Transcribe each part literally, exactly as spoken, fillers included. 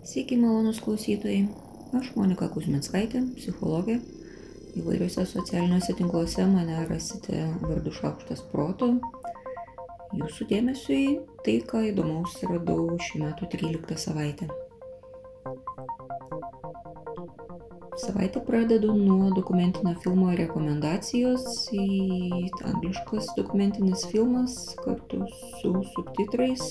Sveiki, malonus klausytojai. Aš Monika Kuzminskaitė, psichologė. Įvairiuose socialiniuose tinkluose mane rasite vardu Šaukštas proto. Jūsų dėmesiui tai, ką įdomaus radau šių metų tryliktą savaitę. Savaitę pradedu nuo dokumentinio filmo rekomendacijos. Į angliškas dokumentinis filmas kartu su subtitrais.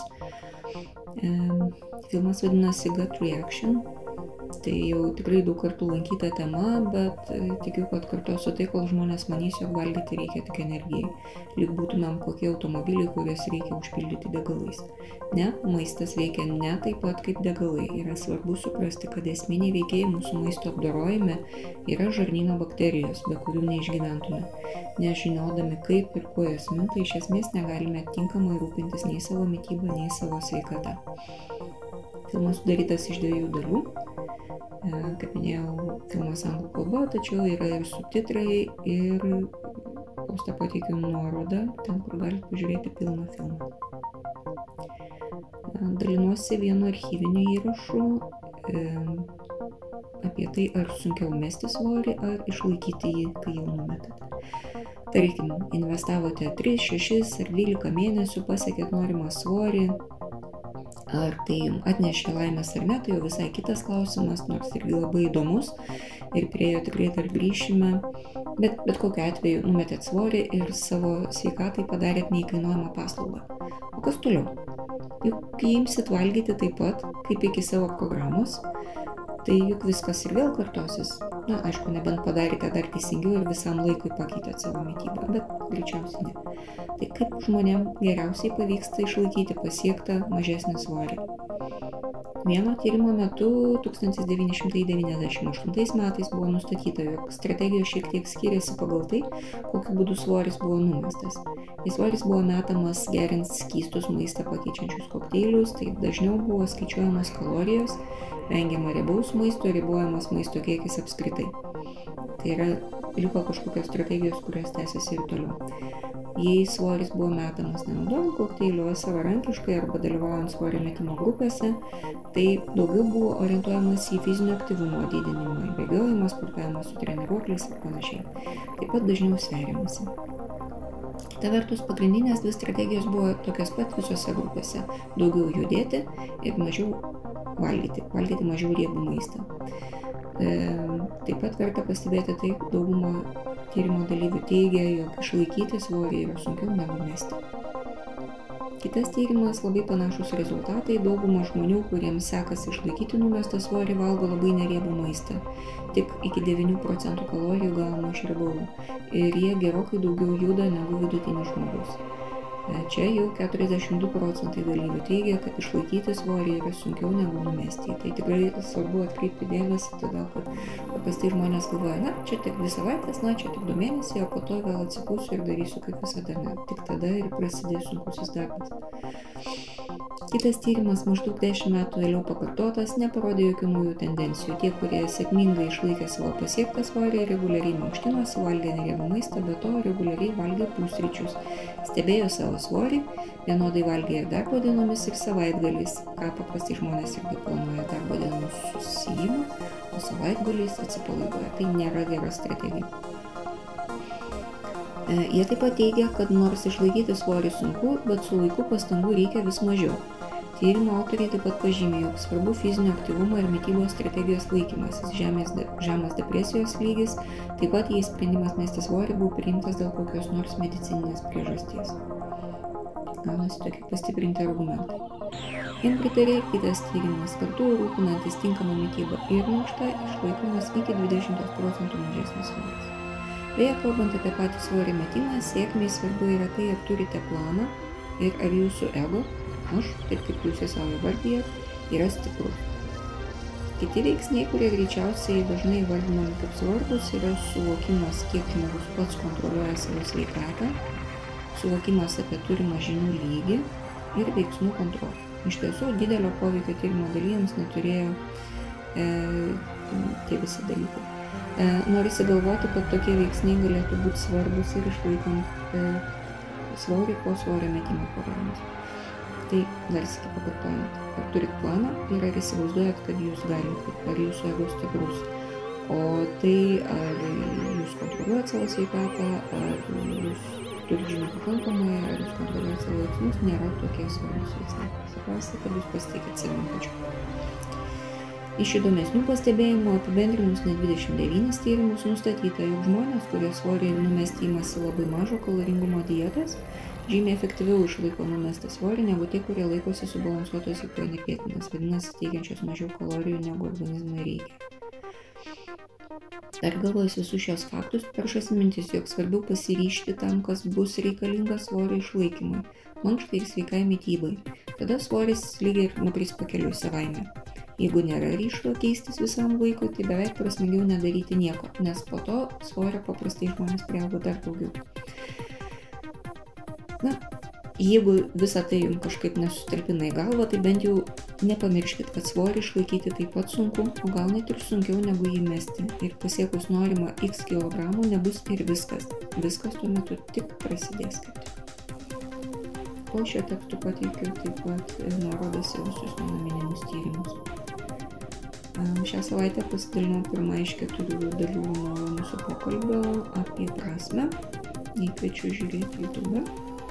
Filmas vadinasi Gut Reaction. Tai jau tikrai daug kartų lankyta tema, bet tikiu, kad kartosiu tai, kol žmonės manys, jog valgyti reikia tik energijai. Lyg būtumėm kokie automobiliai, kuriuos reikia užpildyti degalais. Ne, maistas veikia ne taip pat kaip degalai. Yra svarbu suprasti, kad esminiai veikėjai mūsų maisto apdorojime yra žarnyno bakterijos, be kurių neišgyventume. Nežinodami, kaip ir kuo jos minta, iš esmės negalime tinkamai rūpintis nei savo mitybą, nei savo sveikata. Filmas sudarytas iš dviejų dalių. Kaip minėjau, filmas anglų kalba, tačiau yra ir subtitrai ir postą pateikiu nuorodą, ten, kur galite pažiūrėti pilną filmą. Dalinuosi vienu archyviniu įrašu e, apie tai, ar sunkiau mesti svorį, ar išlaikyti jį, kai jau numetate. Tarkim, investavote tris, šešis ar dvylika mėnesių, pasiekėt norimą svorį. Ar tai jums atnešė laimės ar ne, tai jau visai kitas klausimas, nors irgi labai įdomus ir prie jo tikrai dar grįšime. Bet, bet kokiu atveju numetėt svorį ir savo sveikatai padarėt neįkainuojamą paslaugą. O kas toliau? Juk imsit valgyti taip pat, kaip iki savo programos, tai juk viskas ir vėl kartosis. Na, aišku, nebent padarėte dar teisingiau ir visam laikui pakeitėt savo mitybą, bet greičiausiai ne. Tai kaip žmonėm geriausiai pavyksta išlaikyti pasiektą mažesnį svorį? Vieno tyrimo metu tūkstantis devyni šimtai devyniasdešimt aštuntais metais buvo nustatyta, jog strategijos šiek tiek skiriasi pagal tai, kokiu būdu svoris buvo numestas. Jei svoris buvo metamas geriant skystus maistą pakeičiančius kokteilius, tai dažniau buvo skaičiuojamos kalorijos, vengiama riebaus maisto, ribojamas maisto kiekis apskritai. Tai yra, liko kažkokios strategijos, kurios tęsiasi ir toliau. Jei svoris buvo metamas nenaudojant kokteilių, o savarankiškai arba dalyvaujant svorio metimo grupėse, tai daugiau buvo orientuojamas į fizinio aktyvumo didinimą, bėgiojimą, sportavimą su treniruokliais ir panašiai. Taip pat dažniau sveriamasi. Kita vertus, pagrindinės dvi strategijos buvo tokios pat visose grupėse. Daugiau judėti ir mažiau valgyti, valgyti mažiau riebų maistą. E, taip pat verta pastebėti tai, dauguma tyrimo dalyvių teigia, jog išlaikyti svorį yra sunkiau negu mesti. Kitas tyrimas, labai panašus rezultatai, dauguma žmonių, kuriems sekasi išlaikyti numestą svorį, valgo labai neriebų maistą. Tik iki devynių procentų kalorijų gauna iš riebalų. Ir jie gerokai daugiau juda negu vidutinis žmogus. Čia jau keturiasdešimt du procentai dalyvių teigia, kad išlaikyti svorį yra sunkiau negu numesti. Tai tikrai svarbu atkreipti dėmesį, todėl kad paprastai žmonės galvoja, na, čia tik dvi savaitės, na, čia tik du mėnesiai, o po to vėl atsipūsiu ir darysiu kaip visada, ne. Tik tada ir prasidės sunkusis darbas. Kitas tyrimas, maždaug dešimt metų vėliau pakartotas, neparodė jokių naujų tendencijų. Tie, kurie sėkmingai išlaikė savo pasiektą svorį, reguliariai mankštinosi, valgė neriebų maistą, be to reguliariai valgė pusryčius. Stebėjo savo svorį, vienodai valgė ir darbo dienomis ir savaitgaliais, ką paprastai žmonės irgi planuoja darbo dienų susijimą, o savaitgaliais atsipalaiduoja. Tai nėra gera strategija. E, jie taip pat teigia, kad nors išlaikyti svorį sunku, bet su laiku pastangų reikia vis mažiau. Tyrimo autoriai taip pat pažymė, jog svarbu fizinio aktyvumo ir mitybos strategijos laikymasis, žemės, žemas depresijos lygis, taip pat jei sprendimas mesti svorį buvo priimtas dėl kokios nors medicininės priežasties. Gaunasi tokie pastiprinti argumentai. Jiem pritarė kitas tyrimas, kartu rūpinantis tinkamą mitybą ir mankštą išlaikomas iki dvidešimt procentų mažesnis svoris. Beje, kalbant apie patį svorį metimą, sėkmei svarbu yra tai, ar turite planą ir ar jūsų ego, aš, taip kaip jūs savo įvardyjat, yra stiprus. Kiti veiksniai, kurie greičiausiai dažnai įvardinami kaip svarbus, yra suvokimas, kiek žmogus pats kontroliuoja savo sveikatą, suvokimas apie turimą žinių lygį ir veiksmų kontrolę. Iš tiesų, didelio poveikio tyrimo dalyviams neturėjo e, tie visi dalykai. E, norisi galvoti, kad tokie veiksniai galėtų būti svarbus ir išlaikant e, svorį po svorio metimo programos. Tai dar sykį pakartojant, ar turit planą ir ar įsivaizduojat, kad jūs galite, ar jūsų ego stiprus. O tai, ar jūs kontroliuojat savo sveikatą, ar jūs turit žinių pakankamai, ar jūs kontroliuojat savo veiksmus, nėra tokie svarbus veiksmai. Svarbiausia, kad jūs pasitikit savim pačiu. Iš įdomesnių pastebėjimų apibendrinus net dvidešimt devynis tyrimus nustatyta, jog žmonės, kurie svorį numesti imasi labai mažo kaloringumo dietos, žymiai efektyviau išlaiko numestą svorį negu tie, kurie laikosi subalansuotos hipoenergetinės, vadinasi, teikiančios mažiau kalorijų negu organizmui reikia. Dar galvojus visus šios faktus, peršasi mintis, jog svarbiau pasiryžti tam, kas bus reikalingas svorio išlaikymui, mankštai ir sveikai mitybai. Tada svoris lygiai ir nukris pakeliui savaime. Jeigu nėra ryžto keistis visam laikui, tai beveik prasmingiau nedaryti nieko, nes po to svorio paprastai žmonės priauga dar daugiau. Na, jeigu visą tai jums kažkaip nesutalpina į galvą, tai bent jau nepamirškit, kad svorį išlaikyti taip pat sunku, o gal net ir sunkiau negu jį mesti. Ir pasiekus norimą x kilogramų nebus ir viskas. Viskas tuo metu tik prasidės kaip tik. Po šio tekstu pateikiu taip pat nuorodas į visus mano minimus tyrimus. Šią savaitę pasidalinau pirmą iš keturių dalių nuo mūsų pokalbio apie prasmę. Įkviečiu žiūrėti YouTube.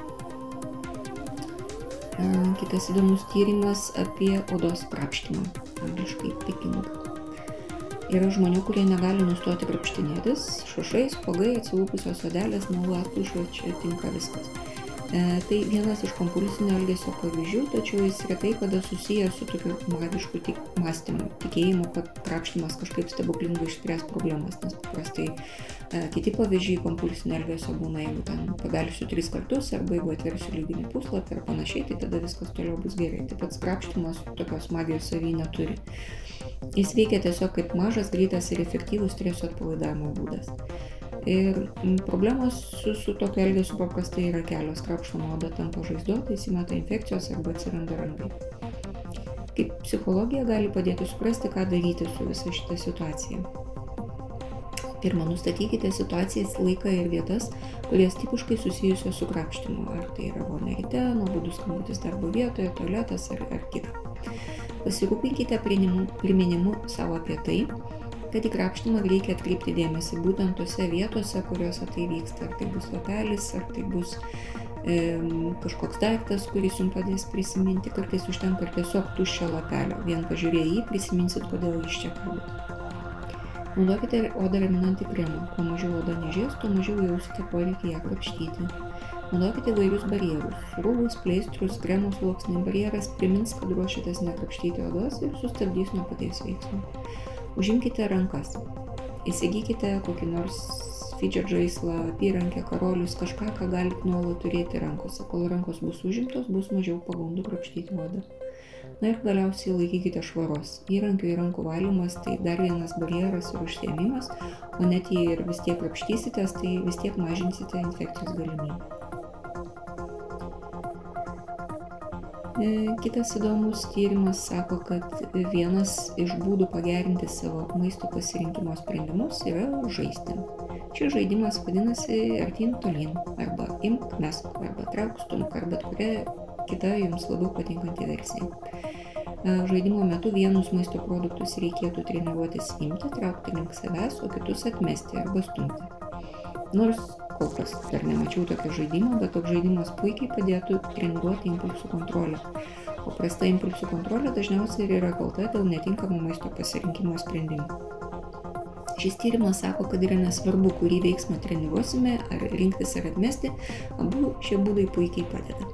Kitas įdomus tyrimas apie odos krapštymą, angliškai picking. Yra žmonių, kurie negali nustoti krapštinėtis, šašai, spuogai, atsilūpusios odelės, naulų atplaišo, čia tinka viskas. E, tai vienas iš kompulsinio elgesio pavyzdžių, tačiau jis retai kada susijęs su tokiu magišku tik, mąstymu, tikėjimu, kad krapštimas kažkaip stebuklingai išspręs problemas, nes paprastai e, kiti pavyzdžiai kompulsinio elgesio būna, jeigu ten pabelsiu tris kartus arba jeigu atversiu lyginį puslapį ir panašiai, tai tada viskas toliau bus gerai. Taip pat krapštimas tokios magijos savy neturi. Jis veikia tiesiog kaip mažas, greitas ir efektyvus streso atpalaidavimo būdas. Ir problemos su, su tokio elgesiu paprastai yra kelios. Krapštoma oda tampa žaizdota, įsimeta infekcijos arba atsiranda rangai. Kaip psichologija gali padėti suprasti, ką daryti su visa šita situacija. Pirma, nustatykite situacijas, laiką ir vietas, kurias tipiškai susijusios su krapštimu. Ar tai yra vonia ryte, nuobodus skambutis darbo vietoje, tualetas ar, ar kita. Pasirūpinkite priminimu savo apie tai, kad į krapštimą reikia atkreipti dėmesį būtent tose vietose, kuriuose tai vyksta. Ar tai bus lapelis, ar tai bus e, kažkoks daiktas, kuris jums padės prisiminti. Kartais užtenka ir tiesiog tuščio lapelio. Vien pažiūrėję jį, prisiminsit, kodėl jis čia kalba. Naudokite odą raminantį kremą. Kuo mažiau oda nežės, tuo mažiau jausite poreikį ją krapštyti. Naudokite įvairius barjerus. Rūbus, pleistrus, kremo sluoksniai. Barjeras primins, kad ruošiatės nekrapštyti odos ir sustabdys nuo paties veiksmo. Užimkite rankas. Įsigykite kokį nors fidget žaislą, apyrankę, karolius, kažką, ką galite nuolat turėti rankose. Kol rankos bus užimtos, bus mažiau pagundų krapštyti odą. Na ir galiausiai laikykite švaros. Įrankių ir rankų valymas tai dar vienas barjeras ir užsiėmimas, o net jei ir vis tiek krapštysitės, tai vis tiek mažinsite infekcijos galimybę. Kitas įdomus tyrimas sako, kad vienas iš būdų pagerinti savo maisto pasirinkimo sprendimus yra žaisti. Šis žaidimas vadinasi artyn tolyn, arba imk, mesk, arba trauk, stumk, arba bet kuria kita jums labiau patinkanti versija. Žaidimo metu vienus maisto produktus reikėtų treniruotis imti, traukti link savęs, o kitus atmesti arba stumti. Nors kol kas dar nemačiau tokio žaidimo, bet toks žaidimas puikiai padėtų treniruoti impulsų kontrolę. O prasta impulsų kontrolė dažniausiai ir yra kalta dėl netinkamo maisto pasirinkimo sprendimų. Šis tyrimas sako, kad yra nesvarbu, kurį veiksmą treniruosime, ar rinktis ar atmesti, abu šie būdai puikiai padeda.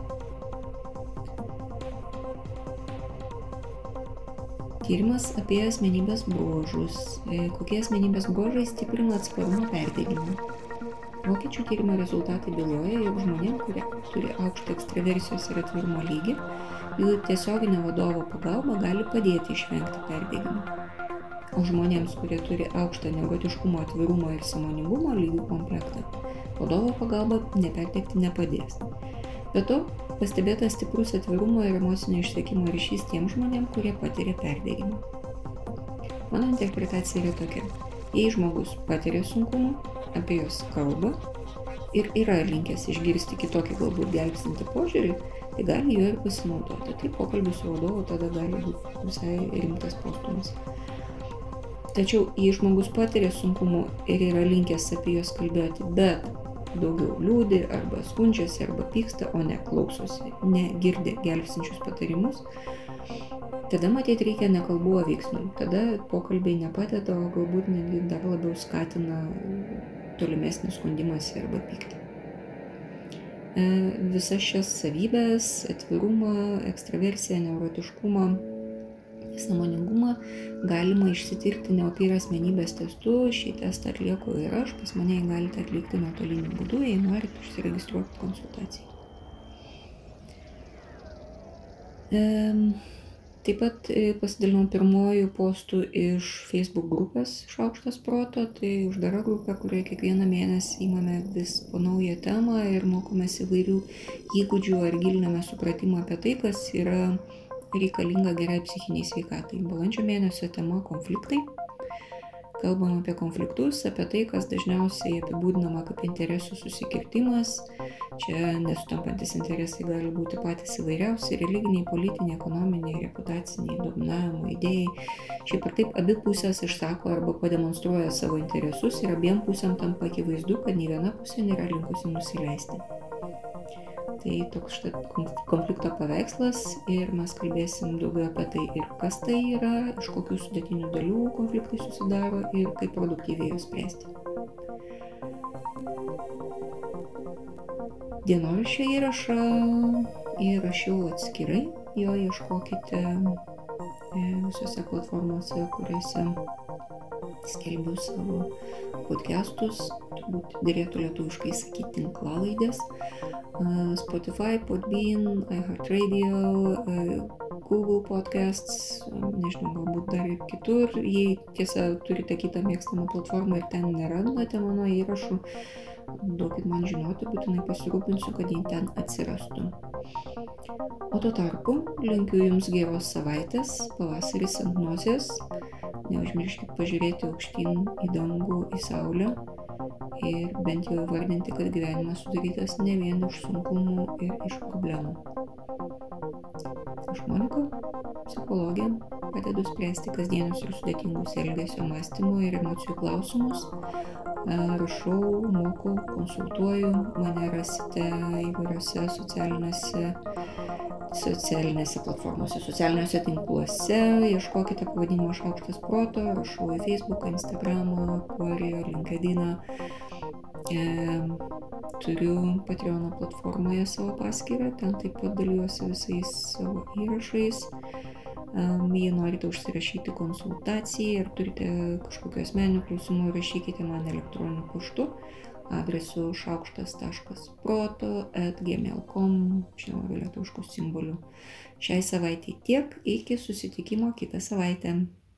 Tyrimas apie asmenybės bruožus. Kokie asmenybės bruožai stiprina atsparumą perdegimui. Vokiečių tyrimo rezultatai byloja, jog žmonėms, kurie turi aukštą ekstraversijos ir atvirumo lygį, jų tiesioginė vadovo pagalba gali padėti išvengti perdegimo. O žmonėms, kurie turi aukštą neurotiškumo, atvirumo ir sąmoningumo lygių komplektą, vadovo pagalba neperdegti nepadės. Be to, pastebėtas stiprus atvirumo ir emocinio išsekimo ryšys tiems žmonėms, kurie patiria perdegimą. Mano interpretacija yra tokia. Jei žmogus patiria sunkumų, apie juos kalba ir yra linkęs išgirsti kitokį galbūt gelbstintį požiūrį, tai gali juo ir pasinaudoti. Tai pokalbis su vadovu tada gali būti visai rimtas postumis. Tačiau jei žmogus patiria sunkumų ir yra linkęs apie juos kalbėti, bet daugiau liūdi arba skundžiasi arba pyksta, o ne klausosi, negirdi gelbstinčius patarimus, tada matyti reikia ne kalbų, o veiksmų. Tada pokalbiai nepadeda, o galbūt netgi dar labiau skatina tolimesnį skundimąsi arba pyktį. Visas šias savybės, atvirumą, ekstraversiją, neurotiškumą, sąmoningumą galima išsitirti Neupyr asmenybės testu. Šį testą atlieku ir aš, pas mane jį galite atlikti nuotoliniu būdu, jei norite užsiregistruoti konsultacijai. Taip pat pasidalinau pirmojų postų iš Facebook grupės Šaukštas proto, tai uždara grupė, kurioje kiekvieną mėnesį imame vis po naują temą ir mokomės įvairių įgūdžių ar giliname supratimą apie tai, kas yra reikalinga gerai psichiniai sveikatai. Balandžio mėnesio tema konfliktai. Kalbam apie konfliktus, apie tai, kas dažniausiai apibūdinama kaip interesų susikirtimas. Čia nesutampantis interesai gali būti patys įvairiausi - religiniai, politiniai, ekonominiai, reputaciniai, dominavimo idėjai. Šiaip ir taip abi pusės išsako arba pademonstruoja savo interesus ir abiem pusėm tampa akivaizdu, kad nei viena pusė nėra linkusi nusileisti. Tai toks štai konflikto paveikslas ir mes kalbėsim daugiau apie tai ir kas tai yra, iš kokių sudėtinių dalių konfliktai susidaro ir kaip produktyviai juos spręsti. Dienoraščio įrašą įrašiau atskirai, jo ieškokite visose platformose, kuriuose skelbiu savo podcastus, turbūt derėtų lietuviškai sakyti tinklalaidės. Spotify, Podbean, iHeartRadio, Google Podcasts, nežinau, galbūt dar ir kitur. Jei tiesa turite kitą mėgstamą platformą ir ten nerandate mano įrašų, duokit man žinoti, būtinai pasirūpinsiu, kad jie ten atsirastų. O tuo tarpu linkiu Jums geros savaitės, pavasaris ant nosies. Neužmirškit pažiūrėti aukštyn į dangų, į saulę. Ir bent jau įvardinti, kad gyvenimas sudarytas ne vien iš sunkumų ir iš problemų. Aš Monika, psichologė, padedu spręsti kasdienius ir sudėtingus elgesio, mąstymo ir emocijų klausimus. Rašau, mokau, konsultuoju, mane rasite įvairiose socialinėse, socialinėse platformose, socialiniuose tinkluose. Ieškokite pavadinimo Šaukštas proto, rašau į Facebooką, Instagramą, Queriją, LinkedIną. E, turiu Patreono platformoje savo paskyrą, ten taip pat daliuosi visais savo įrašais. Um, jei norite užsirašyti konsultacijai ir turite kažkokių asmeninių klausimų, rašykite man elektroniniu paštu adresu šaukštas taškas proto et gmail taškas com, žinoma, lietuviškų simbolių. Šiai savaitei tiek, iki susitikimo kitą savaitę.